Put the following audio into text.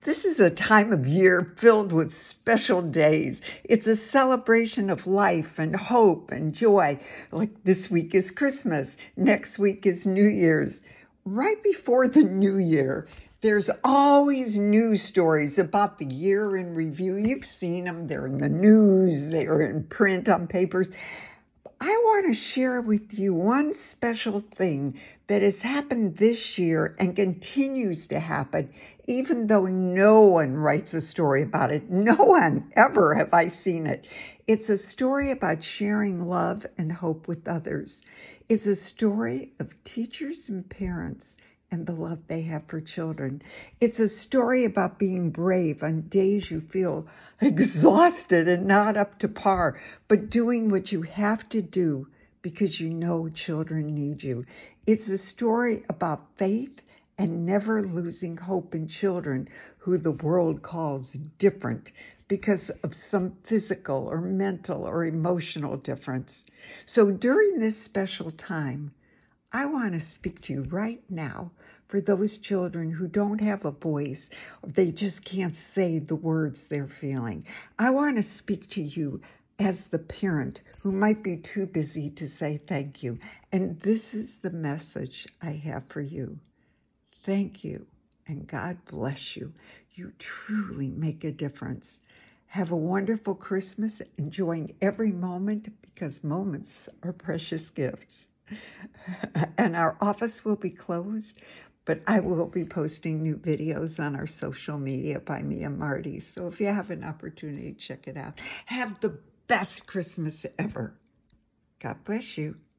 This is a time of year filled with special days. It's a celebration of life and hope and joy. Like this week is Christmas. Next week is New Year's. Right before the new year, there's always news stories about the year in review. You've seen them. They're in the news. They're in print on papers. I want to share with you one special thing that has happened this year and continues to happen, even though no one writes a story about it. No one ever have I seen it. It's a story about sharing love and hope with others. It's a story of teachers and parents and the love they have for children. It's a story about being brave on days you feel exhausted and not up to par, but doing what you have to do because you know children need you. It's a story about faith and never losing hope in children who the world calls different because of some physical or mental or emotional difference. So during this special time, I want to speak to you right now for those children who don't have a voice, or they just can't say the words they're feeling. I want to speak to you as the parent who might be too busy to say thank you. And this is the message I have for you. Thank you, and God bless you. You truly make a difference. Have a wonderful Christmas, enjoying every moment because moments are precious gifts. And our office will be closed, but I will be posting new videos on our social media by me and Marty. So if you have an opportunity, check it out. Have the best Christmas ever. God bless you.